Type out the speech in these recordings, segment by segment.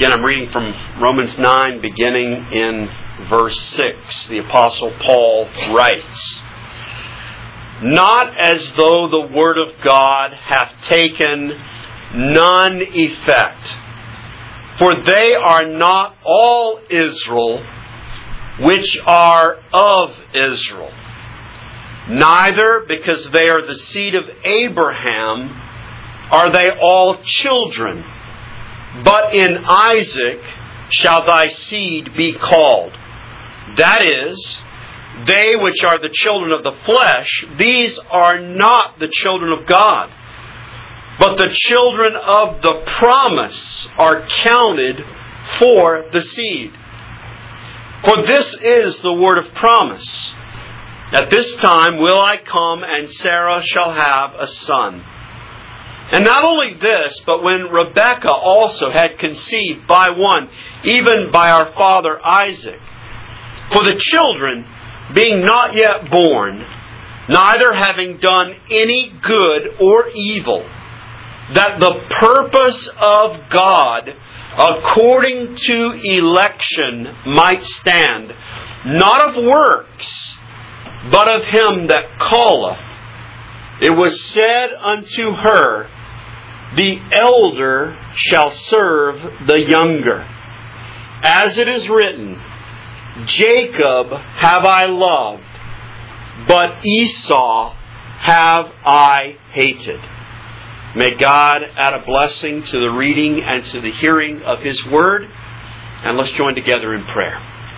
Again, I'm reading from Romans 9, beginning in verse 6. The Apostle Paul writes, "Not as though the word of God hath taken none effect. For they are not all Israel which are of Israel. Neither, because they are the seed of Abraham, are they all children. But in Isaac shall thy seed be called. That is, they which are the children of the flesh, these are not the children of God. But the children of the promise are counted for the seed. For this is the word of promise. At this time will I come, and Sarah shall have a son. And not only this, but when Rebekah also had conceived by one, even by our father Isaac. For the children, being not yet born, neither having done any good or evil, that the purpose of God, according to election, might stand, not of works, but of him that calleth, it was said unto her, the elder shall serve the younger. As it is written, Jacob have I loved, but Esau have I hated. May God add a blessing to the reading and to the hearing of His Word. And let's join together in prayer.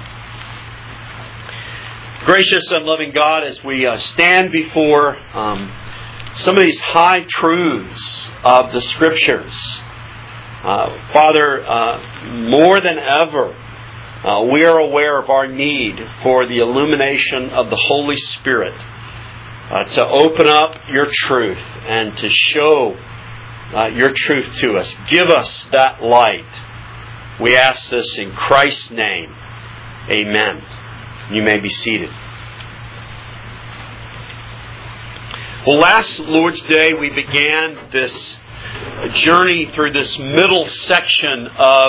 Gracious and loving God, as we stand before some of these high truths of the Scriptures, Father, more than ever, we are aware of our need for the illumination of the Holy Spirit to open up your truth and to show your truth to us. Give us that light. We ask this in Christ's name. Amen. You may be seated. Well, last Lord's Day we began this journey through this middle section of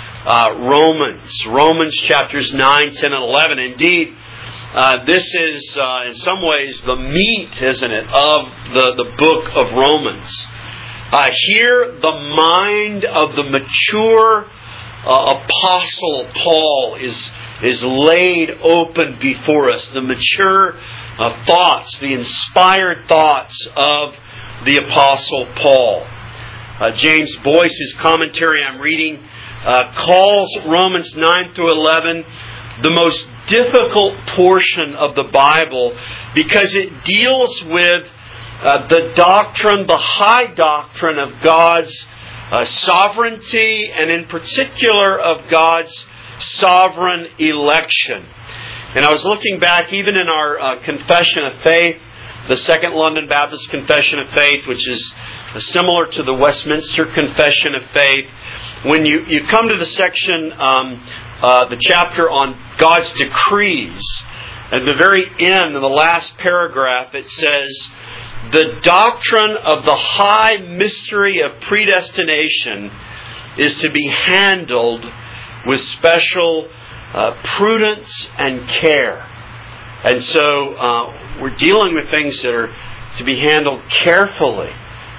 Romans chapters 9, 10, and 11. Indeed, this is in some ways the meat, isn't it, of the book of Romans. Here the mind of the mature Apostle Paul is laid open before us. The mature thoughts, the inspired thoughts of the Apostle Paul. James Boyce's commentary I'm reading calls Romans 9 through 11 the most difficult portion of the Bible because it deals with the doctrine, the high doctrine of God's sovereignty, and in particular of God's sovereign election. And I was looking back even in our Confession of Faith, the Second London Baptist Confession of Faith, which is similar to the Westminster Confession of Faith. When you come to the section, the chapter on God's decrees, at the very end, in the last paragraph, it says, the doctrine of the high mystery of predestination is to be handled with special prudence and care. And so we're dealing with things that are to be handled carefully,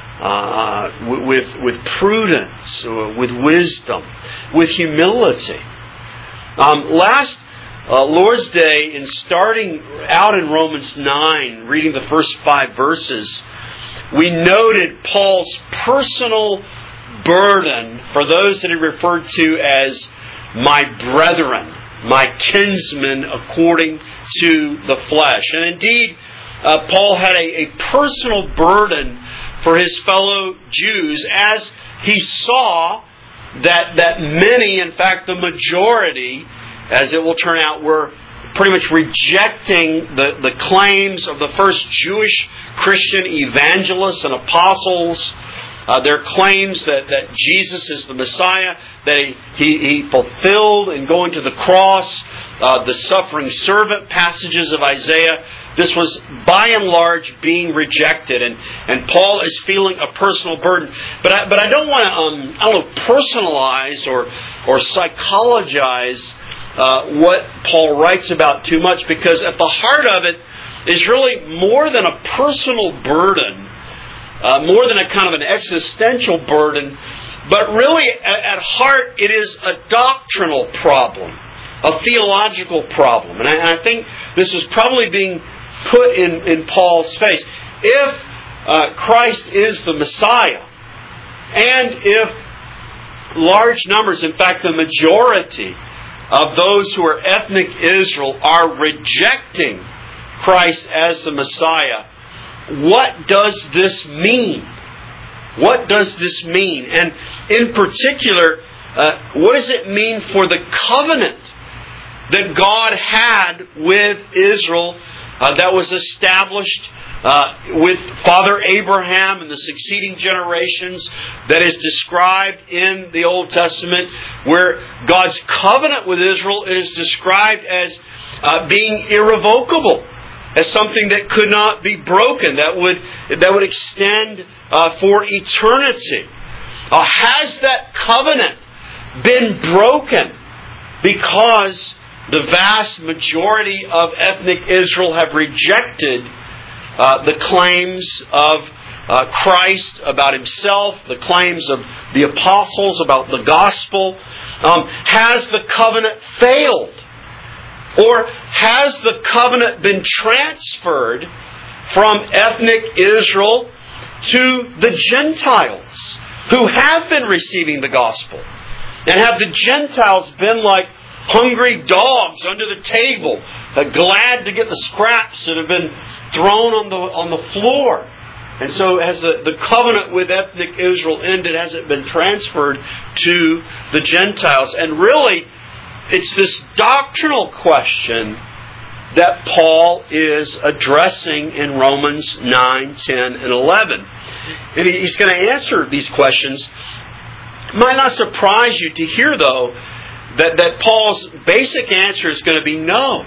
with prudence, with wisdom, with humility. Last Lord's Day, in starting out in Romans 9, reading the first 5 verses, we noted Paul's personal burden for those that he referred to as my brethren, my kinsmen according to the flesh. And indeed, Paul had a personal burden for his fellow Jews as he saw that many, in fact the majority, as it will turn out, were pretty much rejecting the claims of the first Jewish Christian evangelists and apostles Their claims that Jesus is the Messiah, that He fulfilled in going to the cross, the suffering servant passages of Isaiah. This was by and large being rejected, and Paul is feeling a personal burden. But I don't want to personalize or psychologize what Paul writes about too much, because at the heart of it is really more than a personal burden, more than a kind of an existential burden, but really at heart it is a doctrinal problem, a theological problem. And I think this is probably being put in Paul's face. If Christ is the Messiah, and if large numbers, in fact the majority of those who are ethnic Israel are rejecting Christ as the Messiah, what does this mean? What does this mean? And in particular, what does it mean for the covenant that God had with Israel that was established with Father Abraham and the succeeding generations, that is described in the Old Testament, where God's covenant with Israel is described as being irrevocable, as something that could not be broken, that would extend for eternity. Has that covenant been broken because the vast majority of ethnic Israel have rejected the claims of Christ about Himself, the claims of the apostles about the gospel? Has the covenant failed? Or has the covenant been transferred from ethnic Israel to the Gentiles who have been receiving the gospel? And have the Gentiles been like hungry dogs under the table, glad to get the scraps that have been thrown on the floor? And so has the covenant with ethnic Israel ended? Has it been transferred to the Gentiles? And really, it's this doctrinal question that Paul is addressing in Romans 9, 10, and 11. And he's going to answer these questions. It might not surprise you to hear, though, that Paul's basic answer is going to be no.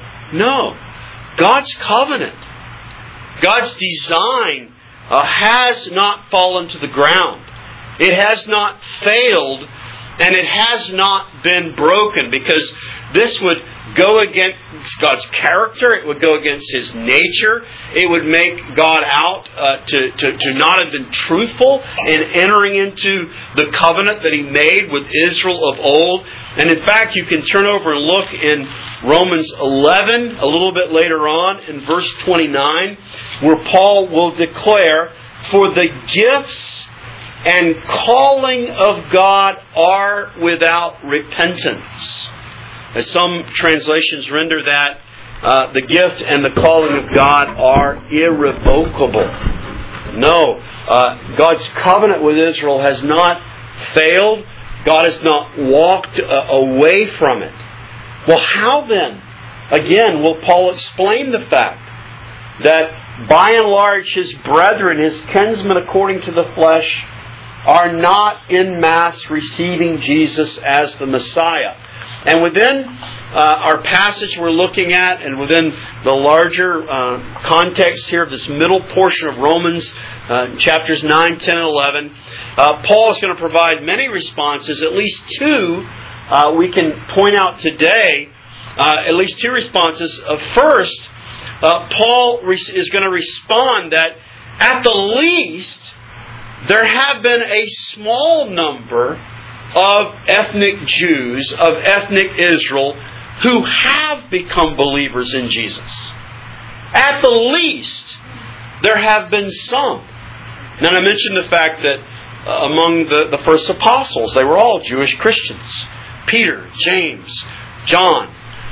God's covenant, God's design has not fallen to the ground. It has not failed, and it has not been broken, because this would go against God's character. It would go against His nature. It would make God out to not have been truthful in entering into the covenant that He made with Israel of old. And in fact, you can turn over and look in Romans 11, a little bit later on, in verse 29, where Paul will declare, "For the gifts and calling of God are without repentance." As some translations render that, the gift and the calling of God are irrevocable. No, God's covenant with Israel has not failed. God has not walked away from it. Well, how then, again, will Paul explain the fact that by and large His brethren, His kinsmen according to the flesh, are not in mass receiving Jesus as the Messiah? And within our passage we're looking at, and within the larger context here of this middle portion of Romans, chapters 9, 10, and 11, Paul is going to provide many responses, at least two we can point out today, at least two responses. First, Paul is going to respond that at the least there have been a small number of ethnic Jews, of ethnic Israel, who have become believers in Jesus. At the least, there have been some. Now, I mentioned the fact that among the first apostles, they were all Jewish Christians. Peter, James, John,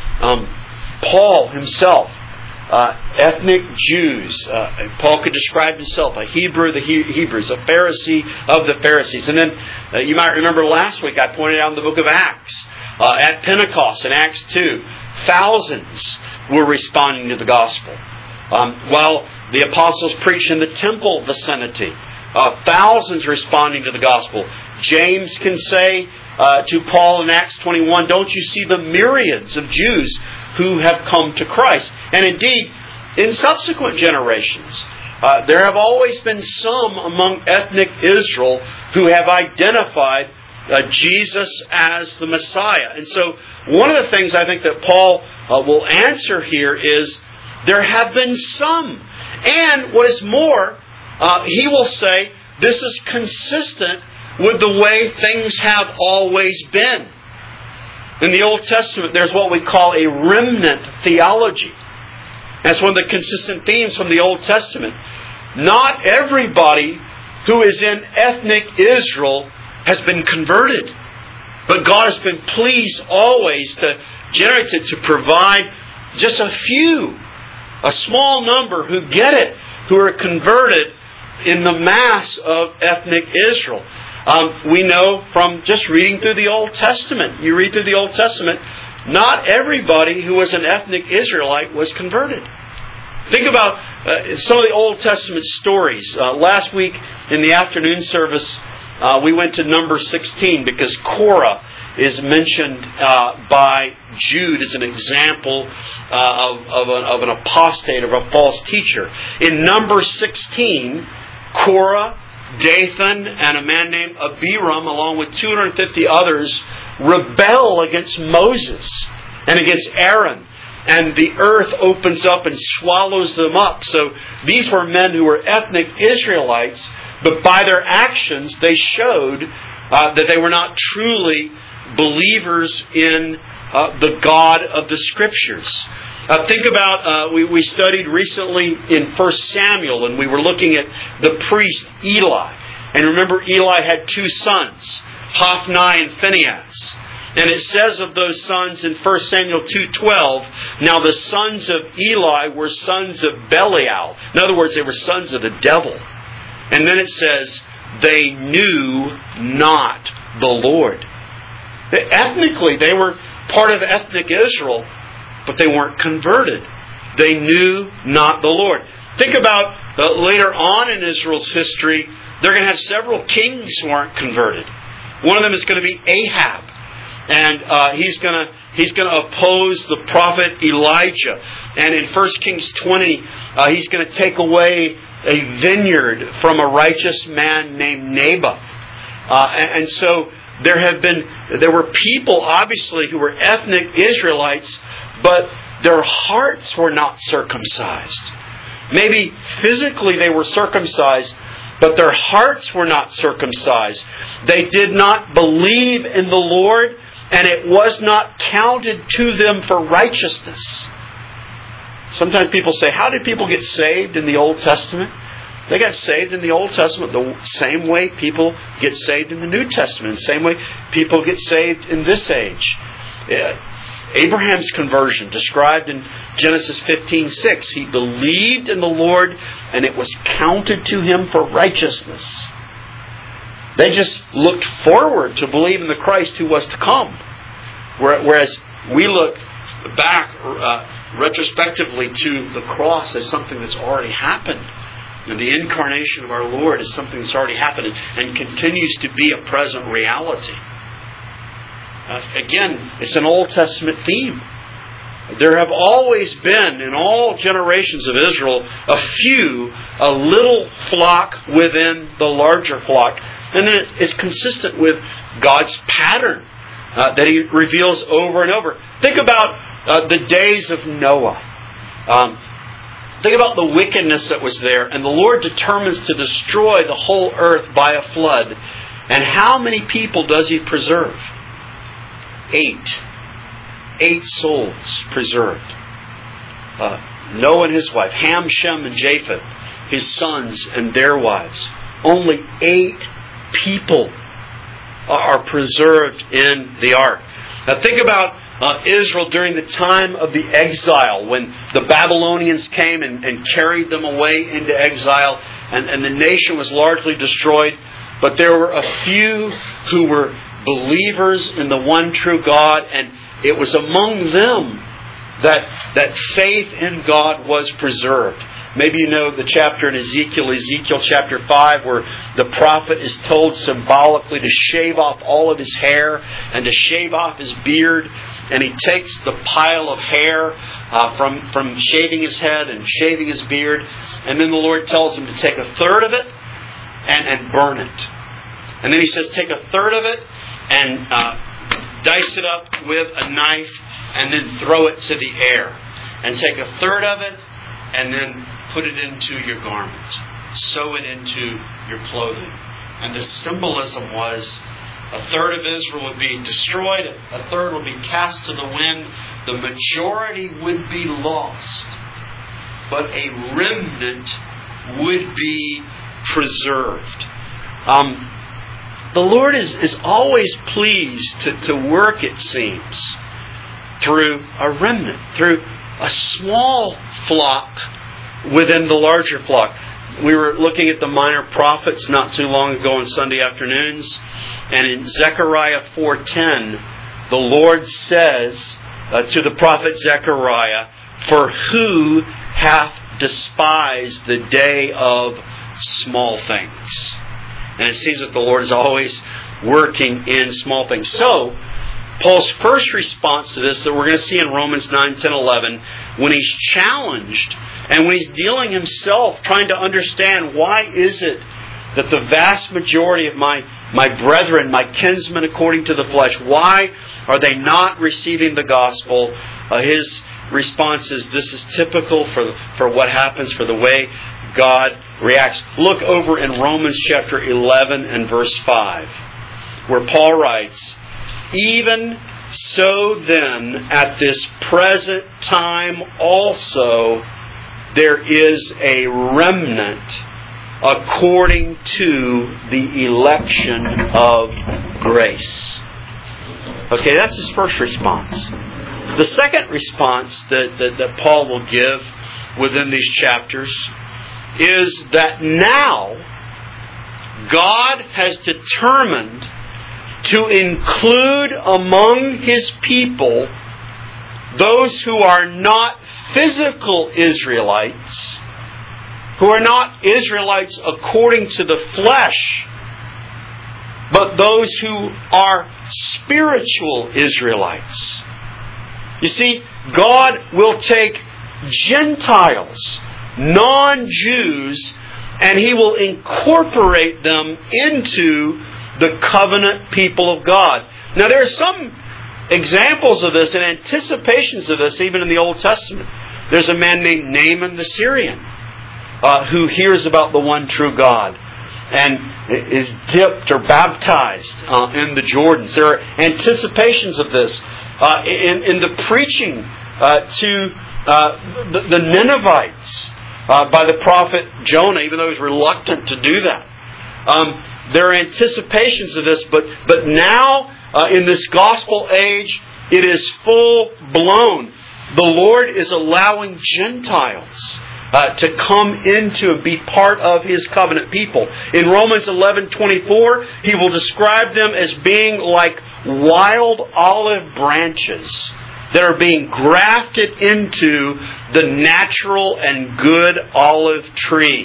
Paul himself, ethnic Jews. Paul could describe himself a Hebrew of the Hebrews, a Pharisee of the Pharisees. And then you might remember last week I pointed out in the book of Acts, at Pentecost in Acts 2, thousands were responding to the gospel. While the apostles preached in the temple vicinity, thousands responding to the gospel. James can say to Paul in Acts 21, don't you see the myriads of Jews who have come to Christ? And indeed, in subsequent generations, there have always been some among ethnic Israel who have identified Jesus as the Messiah. And so one of the things I think that Paul will answer here is there have been some. And what is more, he will say this is consistent with the way things have always been. In the Old Testament, there's what we call a remnant theology. That's one of the consistent themes from the Old Testament. Not everybody who is in ethnic Israel has been converted. But God has been pleased always to provide just a few, a small number who get it, who are converted in the mass of ethnic Israel. We know from just reading through the Old Testament. You read through the Old Testament, not everybody who was an ethnic Israelite was converted. Think about some of the Old Testament stories. Last week in the afternoon service, we went to number 16 because Korah is mentioned by Jude as an example of an apostate, of a false teacher. In number 16, Korah, Dathan, and a man named Abiram, along with 250 others, rebel against Moses and against Aaron. And the earth opens up and swallows them up. So these were men who were ethnic Israelites, but by their actions they showed that they were not truly believers in the God of the Scriptures. Think about, we studied recently in 1 Samuel, and we were looking at the priest Eli. And remember, Eli had two sons, Hophni and Phinehas. And it says of those sons in 1 Samuel 2:12, now the sons of Eli were sons of Belial. In other words, they were sons of the devil. And then it says, they knew not the Lord. Ethnically, they were part of ethnic Israel, but they weren't converted. They knew not the Lord. Think about later on in Israel's history, they're going to have several kings who aren't converted. One of them is going to be Ahab. And he's going to oppose the prophet Elijah. And in 1 Kings 20, he's going to take away a vineyard from a righteous man named Naboth. And so there were people, obviously, who were ethnic Israelites, but their hearts were not circumcised. Maybe physically they were circumcised, but their hearts were not circumcised. They did not believe in the Lord, and it was not counted to them for righteousness. Sometimes people say, how did people get saved in the Old Testament? They got saved in the Old Testament the same way people get saved in the New Testament, the same way people get saved in this age. Abraham's conversion, described in Genesis 15:6, he believed in the Lord and it was counted to him for righteousness. They just looked forward to believe in the Christ who was to come. Whereas we look back retrospectively to the cross as something that's already happened. And the incarnation of our Lord is something that's already happened and continues to be a present reality. Again, it's an Old Testament theme. There have always been, in all generations of Israel, a little flock within the larger flock. And then it's consistent with God's pattern that He reveals over and over. Think about the days of Noah. Think about the wickedness that was there. And the Lord determines to destroy the whole earth by a flood. And how many people does He preserve? 8. 8 souls preserved. Noah and his wife, Ham, Shem, and Japheth, his sons and their wives. Only 8 people are preserved in the ark. Now think about Israel during the time of the exile, when the Babylonians came and carried them away into exile, and the nation was largely destroyed. But there were a few who were believers in the one true God, and it was among them that faith in God was preserved. Maybe you know the chapter in Ezekiel chapter 5, where the prophet is told symbolically to shave off all of his hair and to shave off his beard. And he takes the pile of hair from shaving his head and shaving his beard. And then the Lord tells him to take a third of it and burn it. And then he says, take a third of it and dice it up with a knife and then throw it to the air. And take a third of it and then put it into your garment. Sew it into your clothing. And the symbolism was a third of Israel would be destroyed, a third would be cast to the wind, the majority would be lost, but a remnant would be preserved. The Lord is always pleased to work, it seems, through a remnant, through a small flock within the larger flock. We were looking at the minor prophets not too long ago on Sunday afternoons, and in Zechariah 4:10, the Lord says to the prophet Zechariah, "For who hath despised the day of small things?" And it seems that the Lord is always working in small things. So, Paul's first response to this that we're going to see in Romans 9, 10, 11, when he's challenged and when he's dealing himself, trying to understand why is it that the vast majority of my brethren, my kinsmen according to the flesh, why are they not receiving the gospel? His response is, this is typical for what happens, for the way God reacts. Look over in Romans chapter 11 and verse 5, where Paul writes, "Even so then, at this present time also, there is a remnant according to the election of grace." Okay, that's his first response. The second response that Paul will give within these chapters is that now God has determined to include among His people those who are not physical Israelites, who are not Israelites according to the flesh, but those who are spiritual Israelites. You see, God will take Gentiles, non-Jews, and He will incorporate them into the covenant people of God. Now there are some examples of this and anticipations of this even in the Old Testament. There's a man named Naaman the Syrian who hears about the one true God and is dipped or baptized in the Jordans. There are anticipations of this in the preaching to the Ninevites by the prophet Jonah, even though he was reluctant to do that. There are anticipations of this, but now in this gospel age, it is full blown. The Lord is allowing Gentiles to come into and be part of His covenant people. In Romans 11:24, He will describe them as being like wild olive branches that are being grafted into the natural and good olive tree.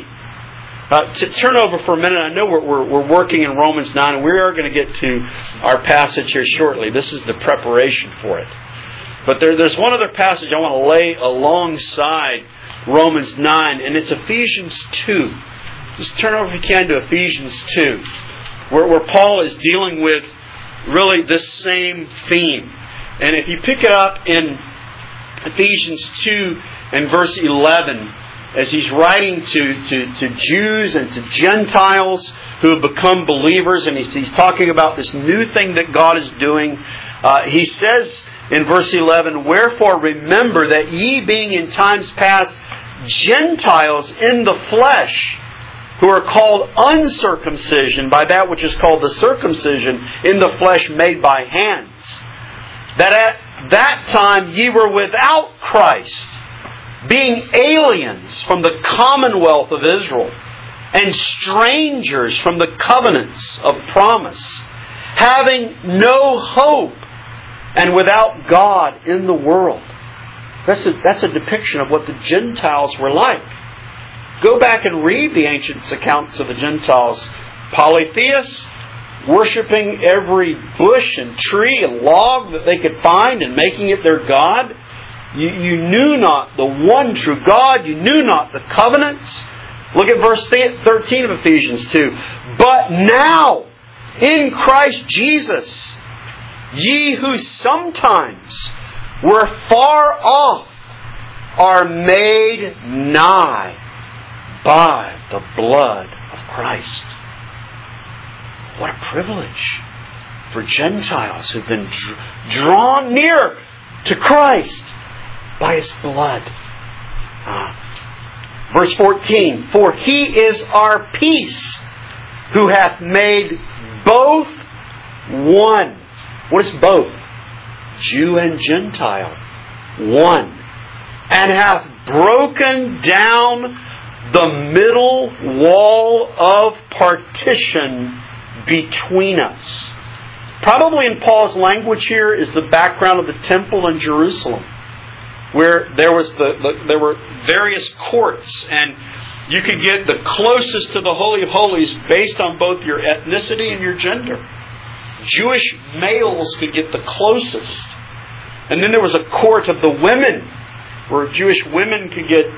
To turn over for a minute, I know we're working in Romans 9, and we are going to get to our passage here shortly. This is the preparation for it. But there's one other passage I want to lay alongside Romans 9, and it's Ephesians 2. Just turn over if you can to Ephesians 2, where Paul is dealing with really this same theme. And if you pick it up in Ephesians 2 and verse 11, as he's writing to Jews and to Gentiles who have become believers, and he's talking about this new thing that God is doing, he says in verse 11, "Wherefore remember that ye being in times past Gentiles in the flesh, who are called uncircumcision by that which is called the circumcision in the flesh made by hands, that at that time ye were without Christ, being aliens from the commonwealth of Israel, and strangers from the covenants of promise, having no hope, and without God in the world." That's a depiction of what the Gentiles were like. Go back and read the ancient accounts of the Gentiles. Polytheists, worshiping every bush and tree and log that they could find and making it their God. You knew not the one true God. You knew not the covenants. Look at verse 13 of Ephesians 2. But now, in Christ Jesus, ye who sometimes were far off are made nigh by the blood of Christ. What a privilege for Gentiles who've been drawn near to Christ by His blood. Verse 14, for He is our peace, who hath made both one. What is both? Jew and Gentile. One. And hath broken down the middle wall of partition between us. Probably in Paul's language here is the background of the temple in Jerusalem, where there were various courts, and you could get the closest to the Holy of Holies based on both your ethnicity and your gender. Jewish males could get the closest. And then there was a court of the women, where Jewish women could get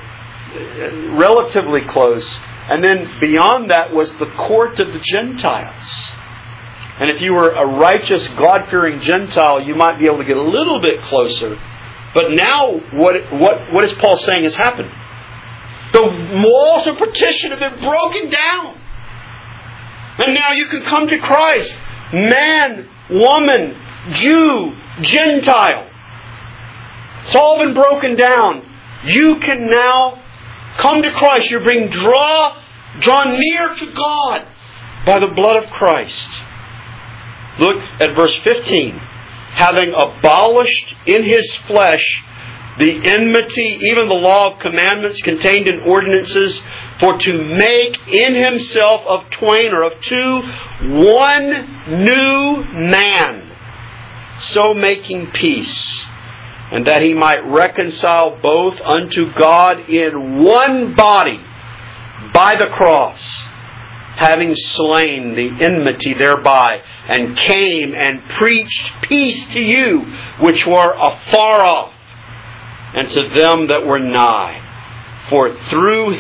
relatively close. And then beyond that was the court of the Gentiles. And if you were a righteous, God-fearing Gentile, you might be able to get a little bit closer. But now, what is Paul saying has happened? The walls of partition have been broken down. And now you can come to Christ. Man, woman, Jew, Gentile. It's all been broken down. You can now come to Christ. You're being drawn near to God by the blood of Christ. Look at verse 15. Having abolished in His flesh the enmity, even the law of commandments contained in ordinances, for to make in Himself of twain, or of two, one new man, so making peace, and that He might reconcile both unto God in one body by the cross, having slain the enmity thereby, and came and preached peace to you which were afar off, and to them that were nigh. For through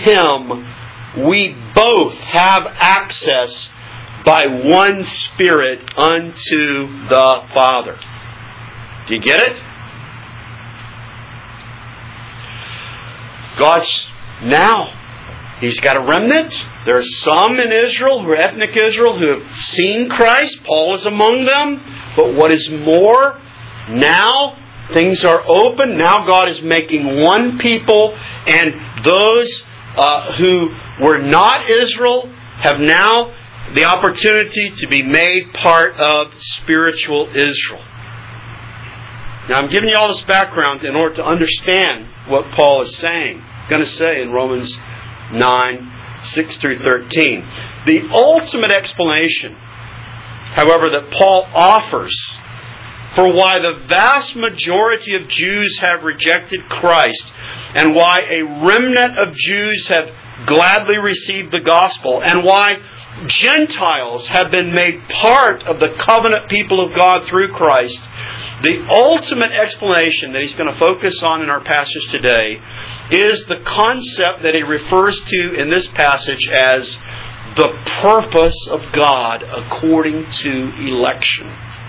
Him we both have access by one Spirit unto the Father. Do you get it? God's now, He's got a remnant. There are some in Israel, who are ethnic Israel, who have seen Christ. Paul is among them. But what is more, now things are open. Now God is making one people, and those who were not Israel have now the opportunity to be made part of spiritual Israel. Now I'm giving you all this background in order to understand what Paul is saying. I'm going to say in Romans 9, 6 through 13. The ultimate explanation, however, that Paul offers for why the vast majority of Jews have rejected Christ, and why a remnant of Jews have gladly received the gospel, and why Gentiles have been made part of the covenant people of God through Christ, the ultimate explanation that he's going to focus on in our passage today is the concept that he refers to in this passage as the purpose of God according to election.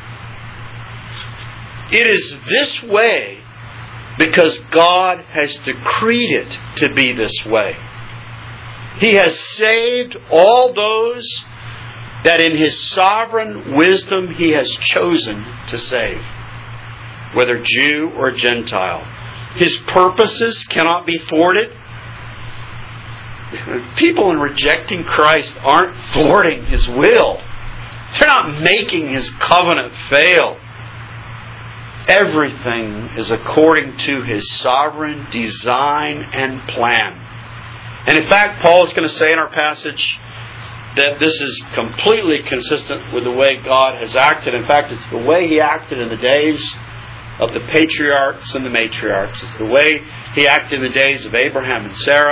It is this way because God has decreed it to be this way. He has saved all those that in His sovereign wisdom He has chosen to save, whether Jew or Gentile. His purposes cannot be thwarted. People in rejecting Christ aren't thwarting His will. They're not making His covenant fail. Everything is according to His sovereign design and plan. And in fact, Paul is going to say in our passage that this is completely consistent with the way God has acted. In fact, it's the way He acted in the days of the patriarchs and the matriarchs. It's the way He acted in the days of Abraham and Sarah.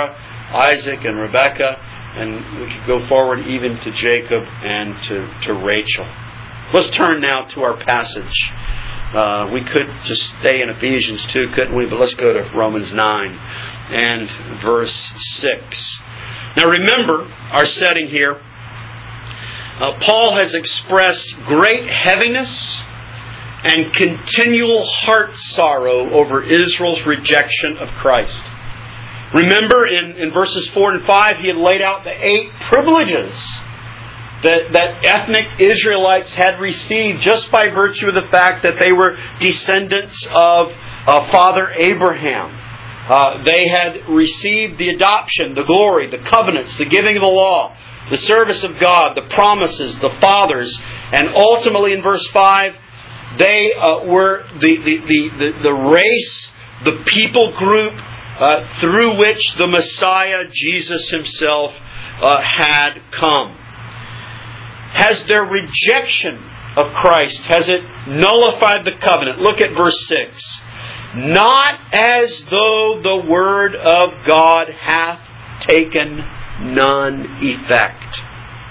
Isaac and Rebekah, and we could go forward even to Jacob and to Rachel. Let's turn now to our passage. We could just stay in Ephesians 2, couldn't we? But let's go to Romans 9 and verse 6. Now remember our setting here. Paul has expressed great heaviness and continual heart sorrow over Israel's rejection of Christ. Remember in verses 4 and 5, he had laid out the 8 privileges that ethnic Israelites had received just by virtue of the fact that they were descendants of Father Abraham. They had received the adoption, the glory, the covenants, the giving of the law, the service of God, the promises, the fathers, and ultimately in verse 5, they were the race, the people group through which the Messiah, Jesus Himself, had come. Has their rejection of Christ, has it nullified the covenant? Look at verse 6. Not as though the word of God hath taken none effect.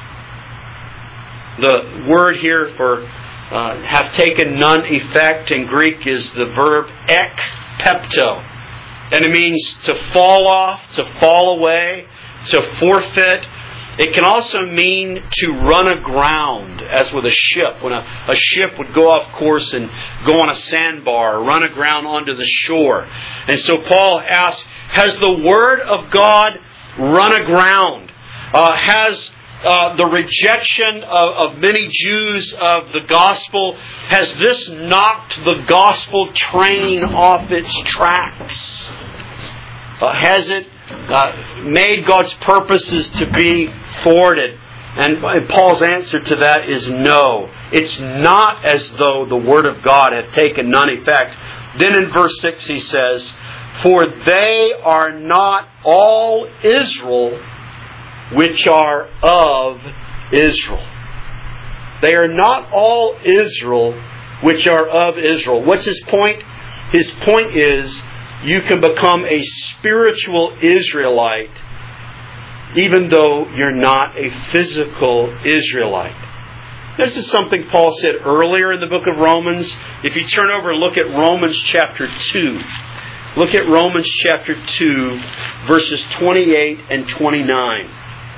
The word here for have taken none effect in Greek is the verb ekpepto. And it means to fall off, to fall away, to forfeit. It can also mean to run aground, as with a ship. When a ship would go off course and go on a sandbar or run aground onto the shore. And so Paul asks, has the Word of God run aground? Has the rejection of many Jews of the gospel, has this knocked the gospel train off its tracks? Has it made God's purposes to be thwarted? And Paul's answer to that is no. It's not as though the Word of God had taken none effect. Then in verse 6 he says, for they are not all Israel which are of Israel. They are not all Israel which are of Israel. What's his point? His point is, you can become a spiritual Israelite even though you're not a physical Israelite. This is something Paul said earlier in the book of Romans. If you turn over and look at Romans chapter 2, look at Romans chapter 2, verses 28 and 29.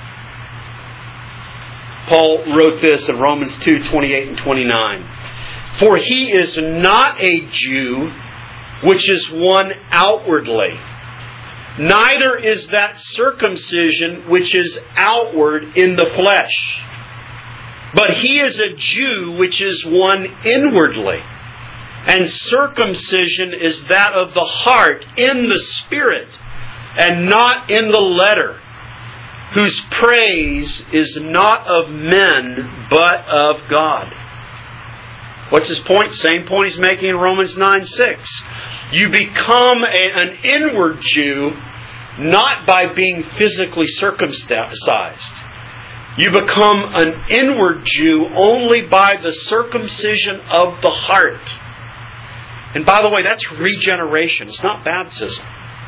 Paul wrote this in Romans 2, 28 and 29. For he is not a Jew, which is one outwardly. Neither is that circumcision which is outward in the flesh. But he is a Jew which is one inwardly. And circumcision is that of the heart in the spirit, and not in the letter, whose praise is not of men, but of God. What's his point? Same point he's making in Romans 9:6. You become an inward Jew not by being physically circumcised. You become an inward Jew only by the circumcision of the heart. And by the way, that's regeneration. It's not baptism.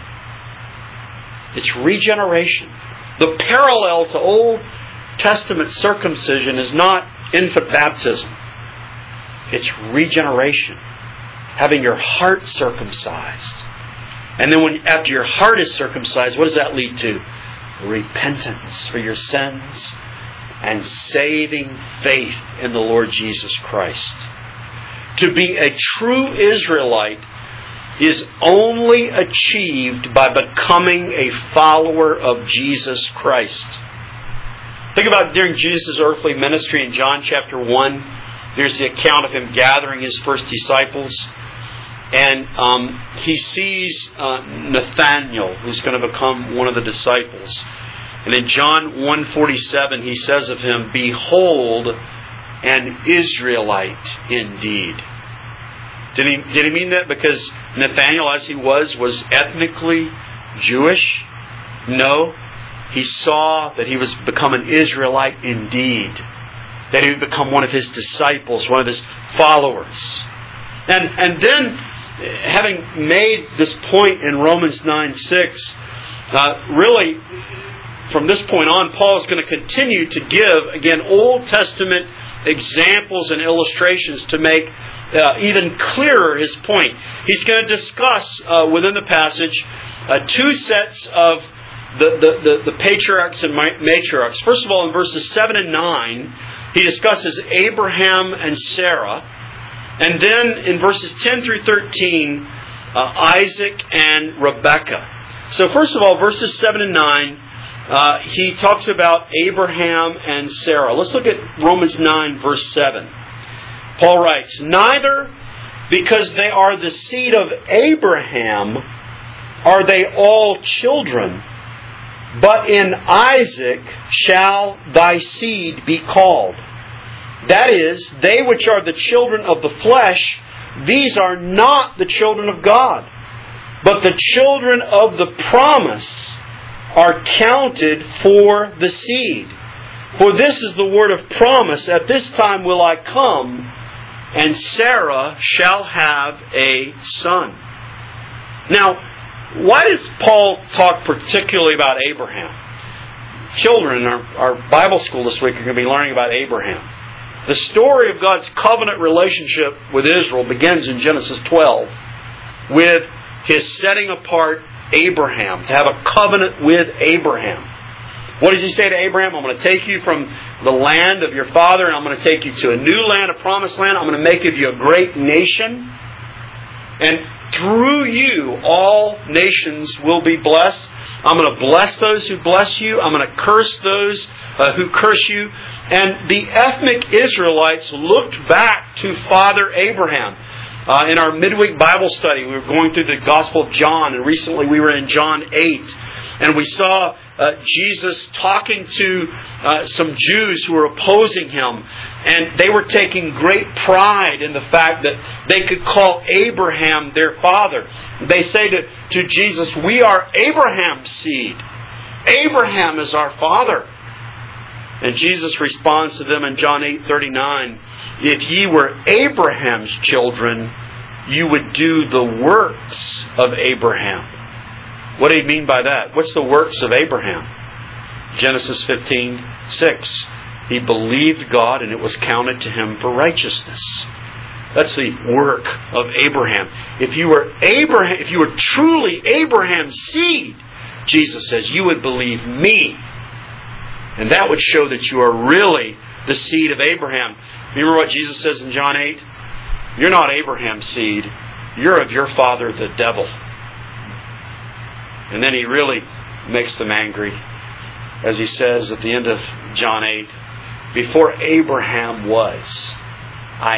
It's regeneration. The parallel to Old Testament circumcision is not infant baptism. It's regeneration. Having your heart circumcised. And then after your heart is circumcised, what does that lead to? Repentance for your sins and saving faith in the Lord Jesus Christ. To be a true Israelite is only achieved by becoming a follower of Jesus Christ. Think about during Jesus' earthly ministry in John chapter 1. There's the account of Him gathering His first disciples. And He sees Nathanael, who's going to become one of the disciples. And in John 1:47, He says of him, behold, an Israelite indeed. Did he mean that because Nathanael, as he was ethnically Jewish? No. He saw that he was become an Israelite indeed. That he would become one of His disciples, one of His followers. And then, having made this point in Romans 9:6, Really, from this point on, Paul is going to continue to give, again, Old Testament examples and illustrations to make even clearer his point. He's going to discuss within the passage two sets of the patriarchs and matriarchs. First of all, in verses 7 and 9, he discusses Abraham and Sarah. And then in verses 10 through 13, Isaac and Rebekah. So first of all, verses 7 and 9, he talks about Abraham and Sarah. Let's look at Romans 9, verse 7. Paul writes, "Neither because they are the seed of Abraham are they all children, but in Isaac shall thy seed be called. That is, they which are the children of the flesh, these are not the children of God. But the children of the promise are counted for the seed. For this is the word of promise, at this time will I come, and Sarah shall have a son." Now, why does Paul talk particularly about Abraham? Children in our Bible school this week are going to be learning about Abraham. The story of God's covenant relationship with Israel begins in Genesis 12 with His setting apart Abraham, to have a covenant with Abraham. What does He say to Abraham? "I'm going to take you from the land of your father, and I'm going to take you to a new land, a promised land. I'm going to make of you a great nation. And through you, all nations will be blessed. I'm going to bless those who bless you. I'm going to curse those who curse you." And the ethnic Israelites looked back to Father Abraham. In our midweek Bible study, we were going through the Gospel of John, and recently we were in John 8. And we saw Jesus talking to some Jews who were opposing Him. And they were taking great pride in the fact that they could call Abraham their father. They say to Jesus, "We are Abraham's seed. Abraham is our father." And Jesus responds to them in John 8:39, "If ye were Abraham's children, you would do the works of Abraham." What do you mean by that? What's the works of Abraham? Genesis 15:6. "He believed God, and it was counted to him for righteousness." That's the work of Abraham. If you were truly Abraham's seed, Jesus says, you would believe me. And that would show that you are really the seed of Abraham. Remember what Jesus says in John 8? You're not Abraham's seed. You're of your father, the devil. And then He really makes them angry. As He says at the end of John 8, "Before Abraham was, I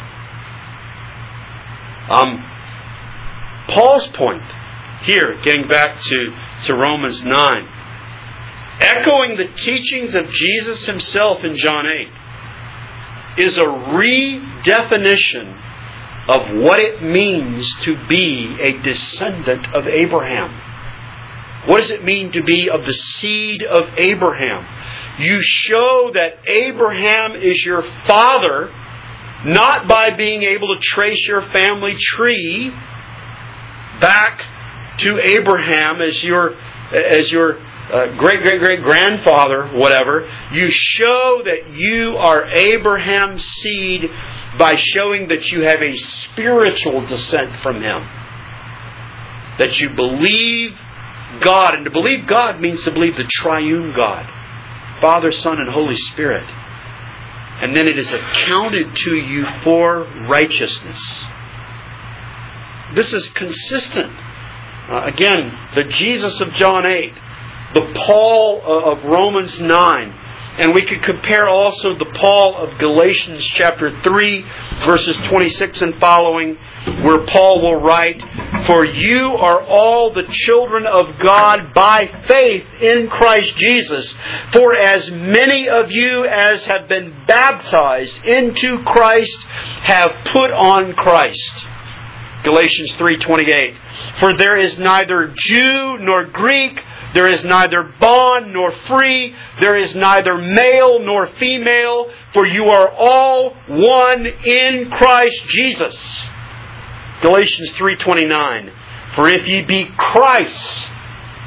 am." Paul's point here, getting back to Romans 9, echoing the teachings of Jesus Himself in John 8, is a redefinition of what it means to be a descendant of Abraham. What does it mean to be of the seed of Abraham? You show that Abraham is your father, not by being able to trace your family tree back to Abraham as your great-great-great-grandfather, whatever. You show that you are Abraham's seed by showing that you have a spiritual descent from him. That you believe God. And to believe God means to believe the triune God. Father, Son, and Holy Spirit. And then it is accounted to you for righteousness. This is consistent. Again, the Jesus of John 8. The Paul of Romans 9. And we could compare also the Paul of Galatians chapter 3, verses 26 and following, where Paul will write, "For you are all the children of God by faith in Christ Jesus. For as many of you as have been baptized into Christ have put on Christ." Galatians 3:28. "For there is neither Jew nor Greek, there is neither bond nor free, there is neither male nor female, for you are all one in Christ Jesus." Galatians 3:29. "For if ye be Christ,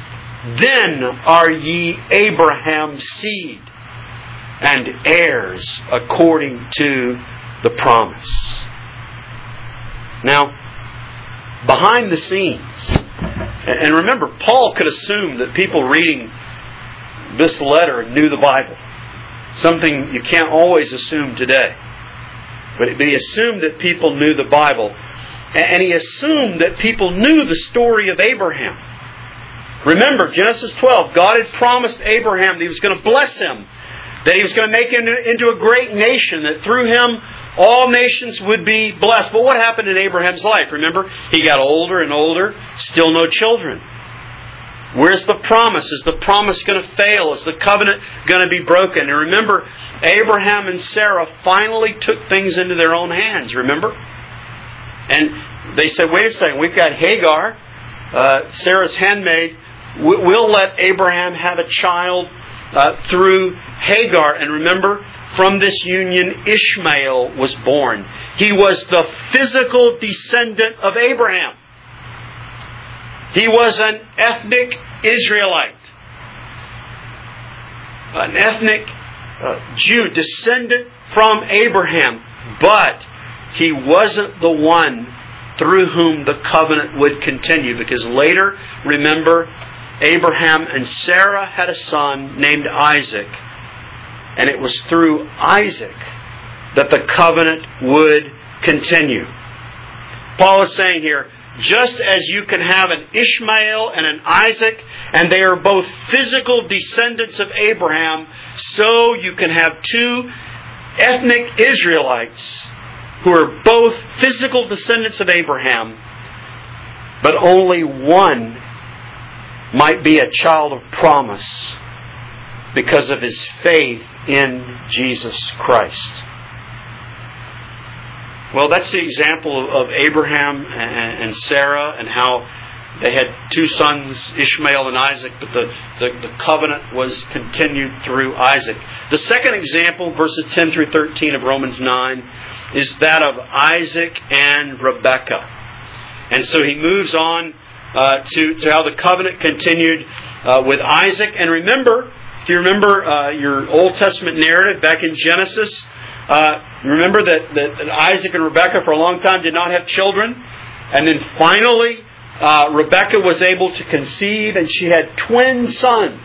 then are ye Abraham's seed, and heirs according to the promise. Now, behind the scenes, and remember, Paul could assume that people reading this letter knew the Bible. Something you can't always assume today. But he assumed that people knew the Bible. And he assumed that people knew the story of Abraham. Remember, Genesis 12, God had promised Abraham that He was going to bless him, that He was going to make him into a great nation, that through him all nations would be blessed. But what happened in Abraham's life? Remember, he got older and older, still no children. Where's the promise? Is the promise going to fail? Is the covenant going to be broken? And remember, Abraham and Sarah finally took things into their own hands, remember? And they said, wait a second, we've got Hagar, Sarah's handmaid. We'll let Abraham have a child through Hagar. And remember, from this union, Ishmael was born. He was the physical descendant of Abraham. He was an ethnic Israelite, an ethnic Jew, descendant from Abraham. But he wasn't the one through whom the covenant would continue. Because later, remember, Abraham and Sarah had a son named Isaac. And it was through Isaac that the covenant would continue. Paul is saying here, just as you can have an Ishmael and an Isaac, and they are both physical descendants of Abraham, so you can have two ethnic Israelites who are both physical descendants of Abraham, but only one might be a child of promise because of his faith in Jesus Christ. Well, that's the example of Abraham and Sarah and how they had two sons, Ishmael and Isaac, but the covenant was continued through Isaac. The second example, verses 10 through 13 of Romans 9, is that of Isaac and Rebekah. And so he moves on to how the covenant continued with Isaac. And remember, if you remember your Old Testament narrative back in Genesis, remember that Isaac and Rebekah for a long time did not have children. And then finally, Rebekah was able to conceive, and she had twin sons.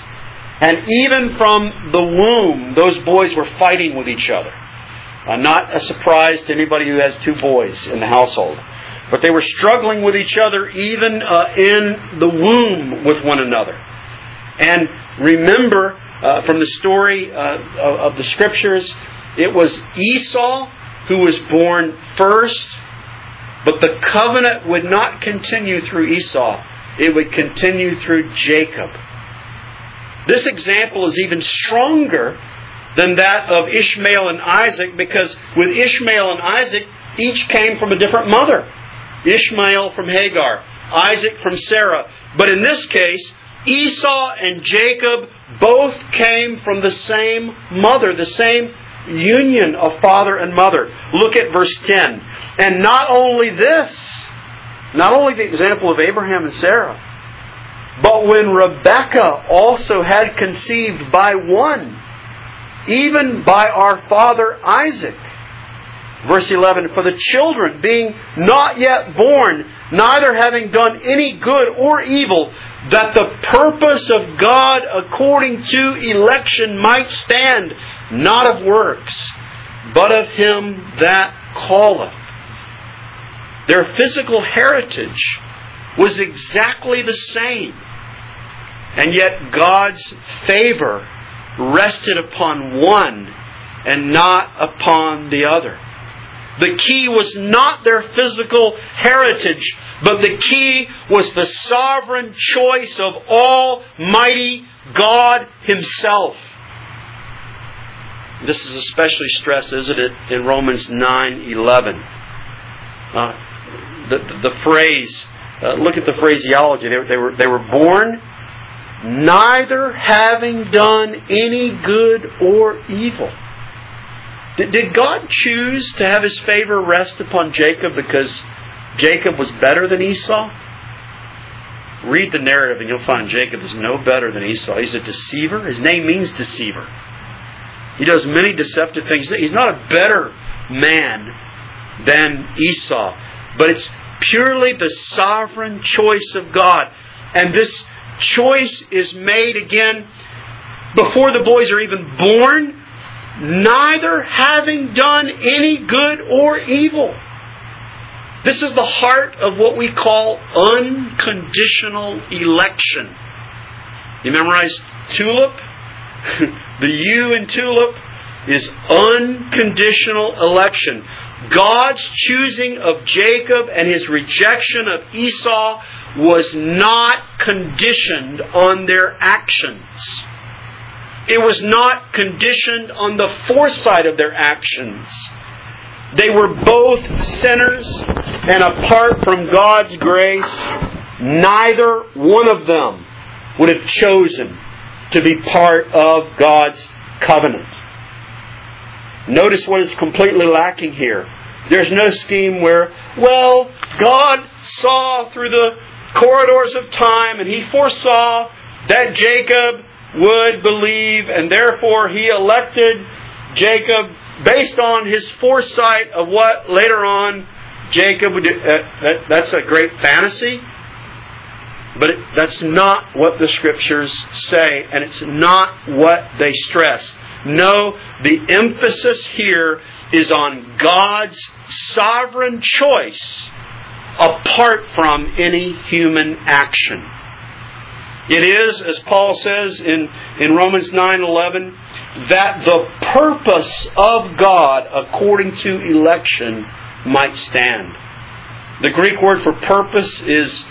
And even from the womb, those boys were fighting with each other. Not a surprise to anybody who has two boys in the household. But they were struggling with each other even in the womb with one another. And remember from the story of the Scriptures, it was Esau who was born first, but the covenant would not continue through Esau. It would continue through Jacob. This example is even stronger than that of Ishmael and Isaac, because with Ishmael and Isaac, each came from a different mother. Ishmael from Hagar, Isaac from Sarah. But in this case, Esau and Jacob both came from the same mother, the same union of father and mother. Look at verse 10. And not only this, not only the example of Abraham and Sarah, but when Rebekah also had conceived by one, even by our father Isaac. Verse 11, for the children being not yet born, neither having done any good or evil, that the purpose of God according to election might stand, not of works, but of Him that calleth. Their physical heritage was exactly the same. And yet God's favor rested upon one and not upon the other. The key was not their physical heritage, but the key was the sovereign choice of Almighty God Himself. This is especially stressed, isn't it, in Romans 9:11. The phrase, look at the phraseology. They were born neither having done any good or evil. Did God choose to have His favor rest upon Jacob because Jacob was better than Esau? read the narrative and you'll find Jacob is no better than Esau. He's a deceiver. His name means deceiver. He does many deceptive things. He's not a better man than Esau. But it's purely the sovereign choice of God. And this choice is made again before the boys are even born, neither having done any good or evil. This is the heart of what we call unconditional election. You memorize TULIP? The U in TULIP is unconditional election. God's choosing of Jacob and His rejection of Esau was not conditioned on their actions. It was not conditioned on the foresight of their actions. They were both sinners, and apart from God's grace, neither one of them would have chosen to be part of God's covenant. Notice what is completely lacking here. There's no scheme where, well, God saw through the corridors of time and He foresaw that Jacob would believe, and therefore He elected Jacob based on His foresight of what later on Jacob would do. That's a great fantasy, but that's not what the Scriptures say, and it's not what they stress. No, the emphasis here is on God's sovereign choice apart from any human action. It is, as Paul says in Romans 9:11, that the purpose of God according to election might stand. The Greek word for purpose is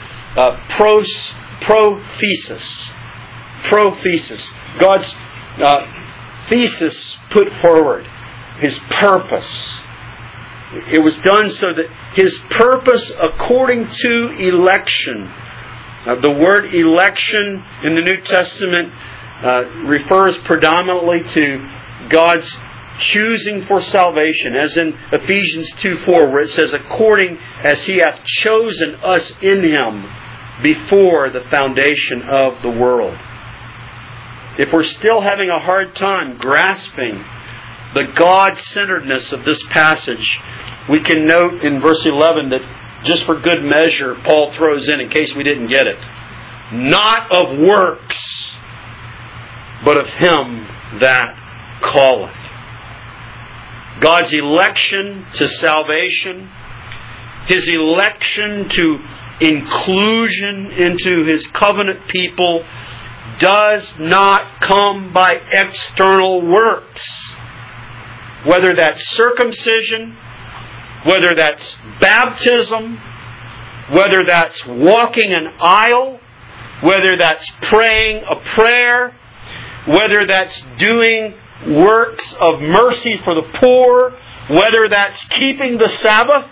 prophesis. Prophesis. God's thesis put forward. His purpose. It was done so that His purpose according to election. The word election in the New Testament refers predominantly to God's choosing for salvation, as in Ephesians 2:4, where it says, according as He hath chosen us in Him before the foundation of the world. If we're still having a hard time grasping the God-centeredness of this passage, we can note in verse 11 that just for good measure, Paul throws in case we didn't get it, not of works, but of Him that calleth. God's election to salvation, His election to inclusion into His covenant people, does not come by external works. Whether that's circumcision, whether that's baptism, whether that's walking an aisle, whether that's praying a prayer, whether that's doing works of mercy for the poor, whether that's keeping the Sabbath.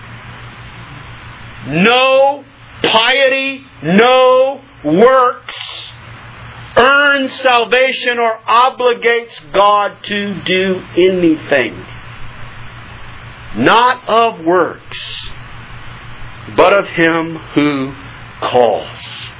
No piety, no works earns salvation or obligates God to do anything. Not of works, but of Him who calls.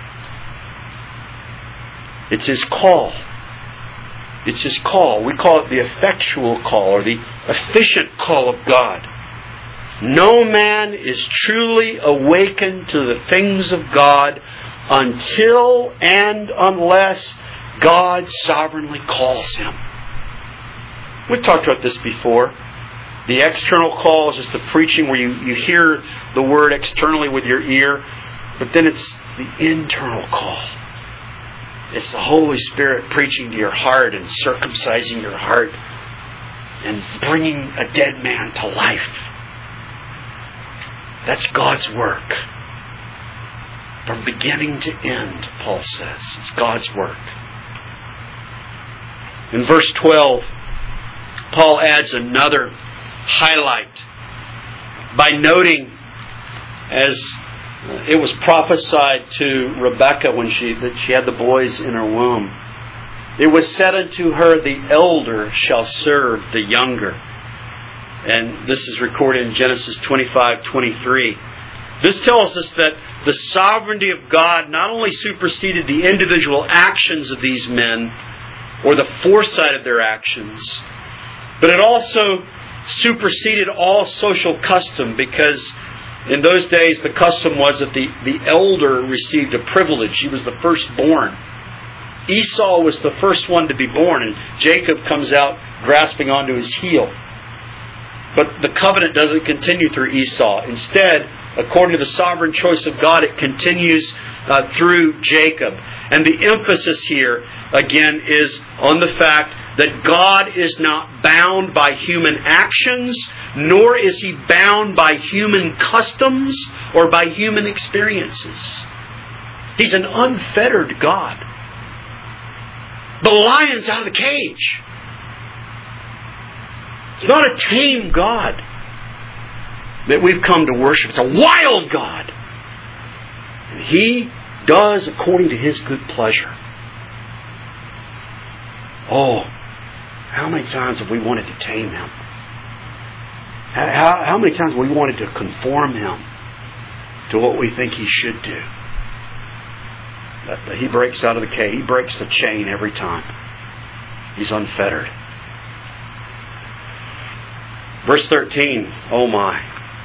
It's His call. It's His call. We call it the effectual call or the efficient call of God. No man is truly awakened to the things of God until and unless God sovereignly calls him. We've talked about this before. The external call is just the preaching where you hear the word externally with your ear, but then it's the internal call. It's the Holy Spirit preaching to your heart and circumcising your heart and bringing a dead man to life. That's God's work. From beginning to end, Paul says. It's God's work. In verse 12, Paul adds another highlight by noting, as it was prophesied to Rebekah when she had the boys in her womb, it was said unto her, the elder shall serve the younger. And this is recorded in Genesis 25:23. This tells us that the sovereignty of God not only superseded the individual actions of these men, or the foresight of their actions, but it also superseded all social custom, because in those days the custom was that the elder received a privilege. He was the firstborn. Esau was the first one to be born, and Jacob comes out grasping onto his heel. But the covenant doesn't continue through Esau. Instead, according to the sovereign choice of God, it continues through Jacob. And the emphasis here, again, is on the fact that God is not bound by human actions, nor is He bound by human customs or by human experiences. He's an unfettered God. The lion's out of the cage. It's not a tame God that we've come to worship. It's a wild God. And He does according to His good pleasure. Oh, how many times have we wanted to tame Him? How many times have we wanted to conform Him to what we think He should do? But He breaks out of the cage. He breaks the chain every time. He's unfettered. Verse 13, oh my.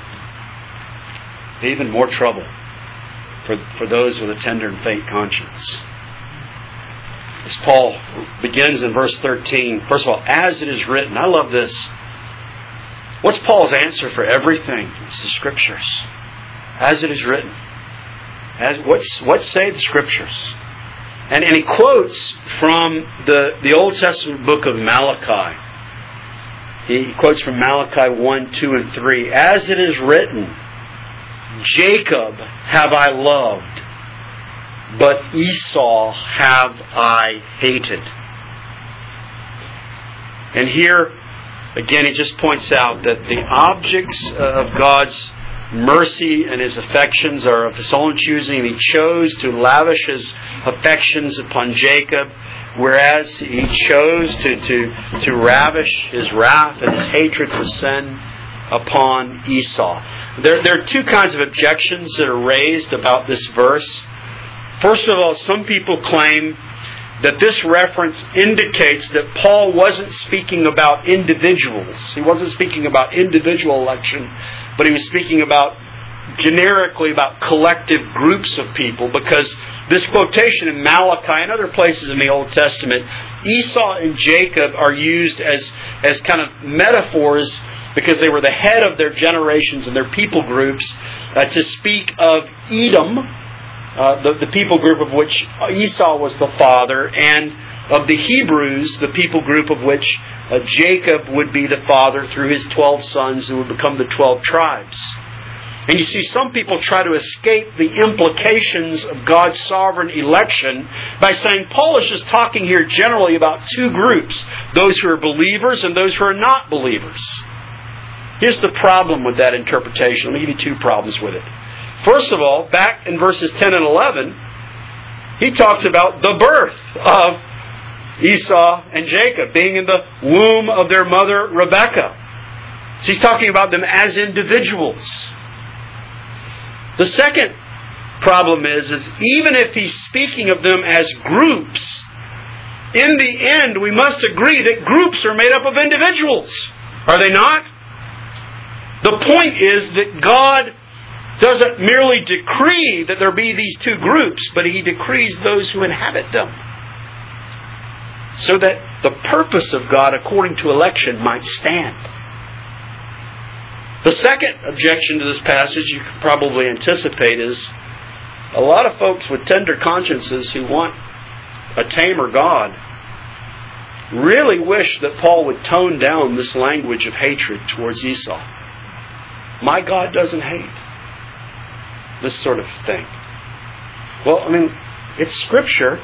Even more trouble for those with a tender and faint conscience. As Paul begins in verse 13, first of all, as it is written. I love this. What's Paul's answer for everything? It's the Scriptures. As it is written. What say the Scriptures? And he quotes from the Old Testament book of Malachi. He quotes from Malachi 1, 2, and 3. As it is written, Jacob have I loved, but Esau have I hated. And here, again, he just points out that the objects of God's mercy and His affections are of His own choosing, and He chose to lavish His affections upon Jacob, whereas He chose to ravish His wrath and His hatred for sin upon Esau. There are two kinds of objections that are raised about this verse. First of all, some people claim that this reference indicates that Paul wasn't speaking about individuals. He wasn't speaking about individual election, but he was speaking about generically about collective groups of people, because this quotation in Malachi and other places in the Old Testament, Esau and Jacob are used as kind of metaphors, because they were the head of their generations and their people groups, to speak of Edom, the people group of which Esau was the father, and of the Hebrews, the people group of which Jacob would be the father through his 12 sons who would become the 12 tribes. And you see, some people try to escape the implications of God's sovereign election by saying Paul is just talking here generally about two groups, those who are believers and those who are not believers. Here's the problem with that interpretation. Let me give you two problems with it. First of all, back in verses 10 and 11, he talks about the birth of Esau and Jacob, being in the womb of their mother Rebekah. So he's talking about them as individuals. The second problem is even if he's speaking of them as groups, in the end we must agree that groups are made up of individuals. Are they not? The point is that God doesn't merely decree that there be these two groups, but He decrees those who inhabit them, so that the purpose of God according to election might stand. The second objection to this passage you can probably anticipate is a lot of folks with tender consciences who want a tamer God really wish that Paul would tone down this language of hatred towards Esau. My God doesn't hate. This sort of thing. Well, I mean, it's Scripture.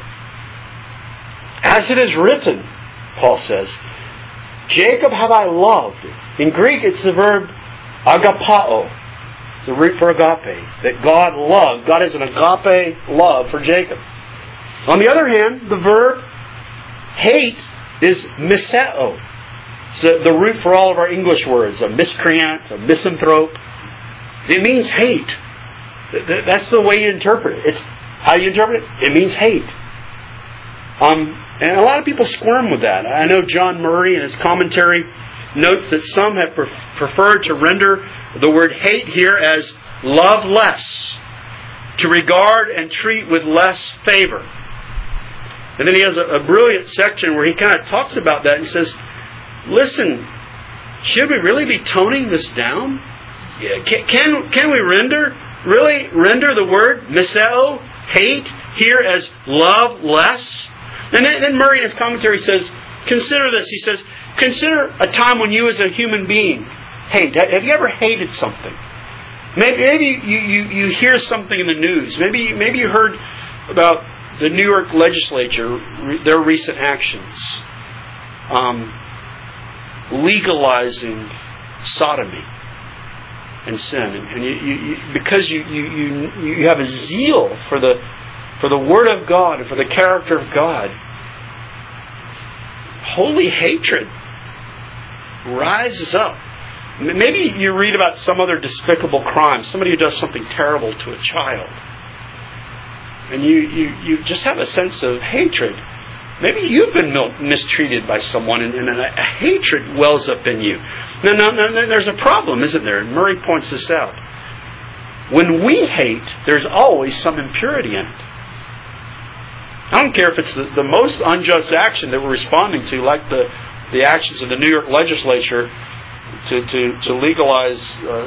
As it is written, Paul says, Jacob have I loved. In Greek, it's the verb agapao. It's the root for agape. That God loves. God has an agape love for Jacob. On the other hand, the verb hate is miseo. It's the root for all of our English words. A miscreant, a misanthrope. It means hate. That's the way you interpret it. It's how you interpret it. It means hate. And a lot of people squirm with that. I know John Murray in his commentary notes that some have preferred to render the word hate here as love less, to regard and treat with less favor. And then he has a brilliant section where he kind of talks about that and says, listen, should we really be toning this down? Can we really render the word miseo, hate, here as love less? And then Murray in his commentary says, consider this. He says, consider a time when you as a human being hate. Have you ever hated something? Maybe you hear something in the news. Maybe you heard about the New York legislature, their recent actions, legalizing sodomy and sin, and you because you have a zeal for the Word of God and for the character of God, holy hatred rises up. Maybe you read about some other despicable crime, somebody who does something terrible to a child, and you just have a sense of hatred. Maybe you've been mistreated by someone, and a hatred wells up in you. No, there's a problem, isn't there? And Murray points this out. When we hate, there's always some impurity in it. I don't care if it's the most unjust action that we're responding to, like the actions of the New York legislature to legalize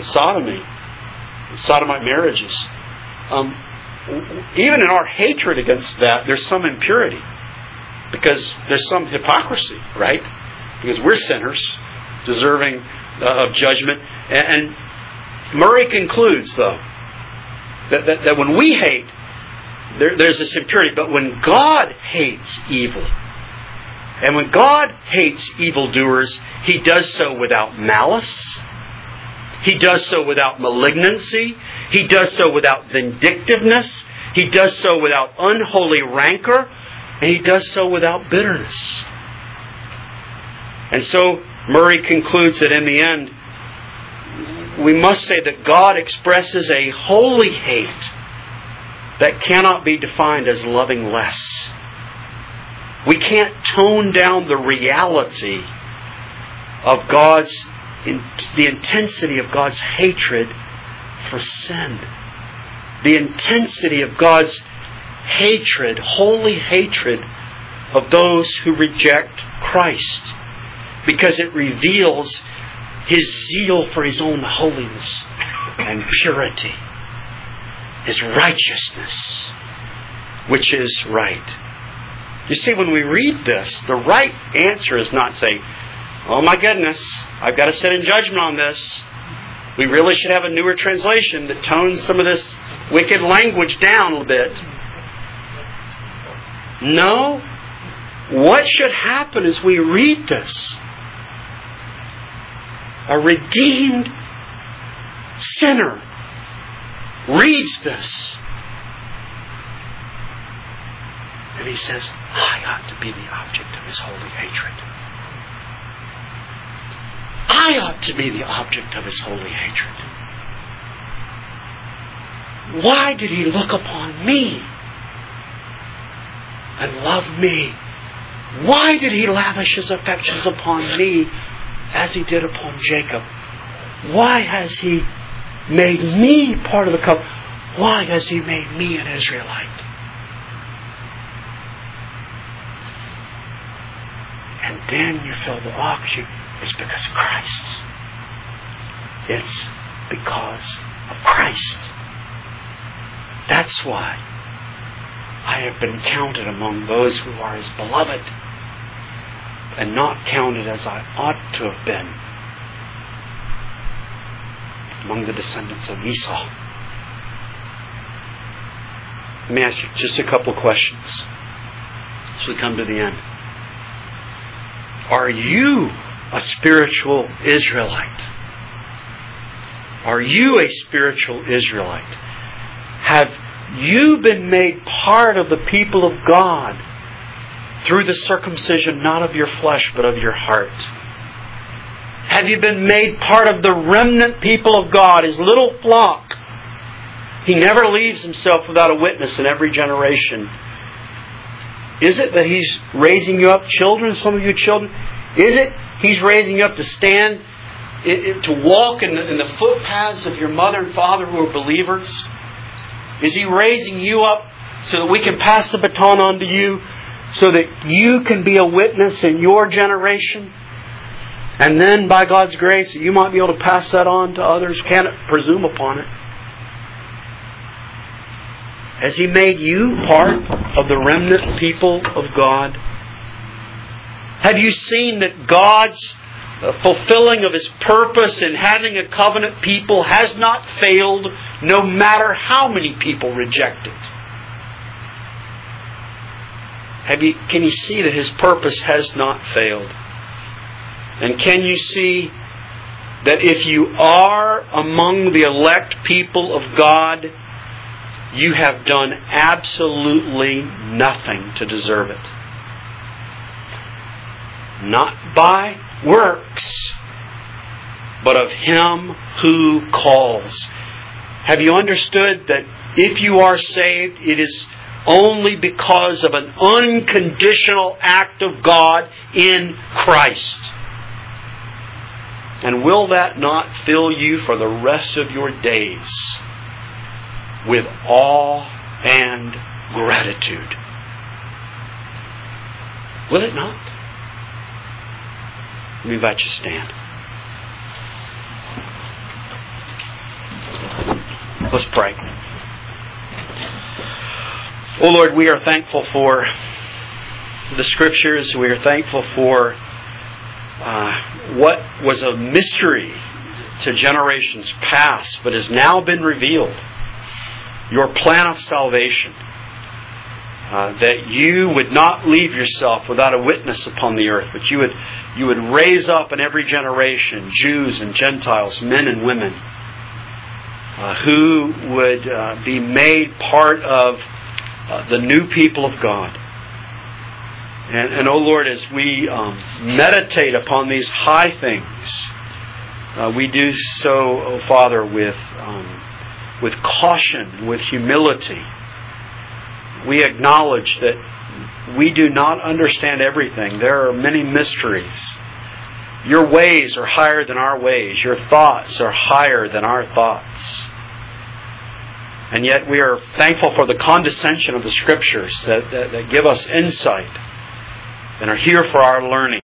sodomite marriages. Even in our hatred against that, there's some impurity. Because there's some hypocrisy, right? Because we're sinners, deserving of judgment. And Murray concludes, though, that when we hate, there's this impurity. But when God hates evil, and when God hates evildoers, He does so without malice. He does so without malignancy. He does so without vindictiveness. He does so without unholy rancor. And He does so without bitterness. And so Murray concludes that in the end, we must say that God expresses a holy hate that cannot be defined as loving less. We can't tone down the reality of the intensity of God's hatred for sin. The intensity of God's hatred, holy hatred of those who reject Christ, because it reveals His zeal for His own holiness and purity, His righteousness, which is right. You see, when we read this, the right answer is not say, oh my goodness, I've got to sit in judgment on this. We really should have a newer translation that tones some of this wicked language down a little bit. No. What should happen as we read this? A redeemed sinner reads this, and he says, I ought to be the object of His holy hatred. I ought to be the object of His holy hatred. Why did He look upon me and love me? Why did He lavish His affections upon me as He did upon Jacob? Why has He made me part of the covenant? Why has He made me an Israelite? And then you feel the it's because of Christ. It's because of Christ. That's why I have been counted among those who are His beloved, and not counted as I ought to have been among the descendants of Esau. Let me ask you just a couple of questions as we come to the end. Are you a spiritual Israelite? Are you a spiritual Israelite? Have you been made part of the people of God through the circumcision not of your flesh but of your heart? Have you been made part of the remnant people of God, His little flock, He never leaves Himself without a witness in every generation. Is it that He's raising you up, children, some of you children? Is it He's raising you up to stand, to walk in the footpaths of your mother and father who are believers? Is He raising you up so that we can pass the baton on to you, so that you can be a witness in your generation? And then, by God's grace, you might be able to pass that on to others. Can't presume upon it. Has He made you part of the remnant people of God? Have you seen that God's fulfilling of His purpose in having a covenant people has not failed, no matter how many people reject it? Can you see that His purpose has not failed? And can you see that if you are among the elect people of God, you have done absolutely nothing to deserve it? Not by works, but of Him who calls. Have you understood that if you are saved, it is only because of an unconditional act of God in Christ? And will that not fill you for the rest of your days with awe and gratitude? Will it not? Let me invite you to stand. Let's pray. Oh Lord, we are thankful for the Scriptures. We are thankful for what was a mystery to generations past, but has now been revealed. Your plan of salvation. That you would not leave yourself without a witness upon the earth, but you would raise up in every generation Jews and Gentiles, men and women, who would be made part of the new people of God. And oh Lord, as we meditate upon these high things, we do so, oh Father, with caution, with humility. We acknowledge that we do not understand everything. There are many mysteries. Your ways are higher than our ways. Your thoughts are higher than our thoughts. And yet we are thankful for the condescension of the Scriptures that give us insight and are here for our learning.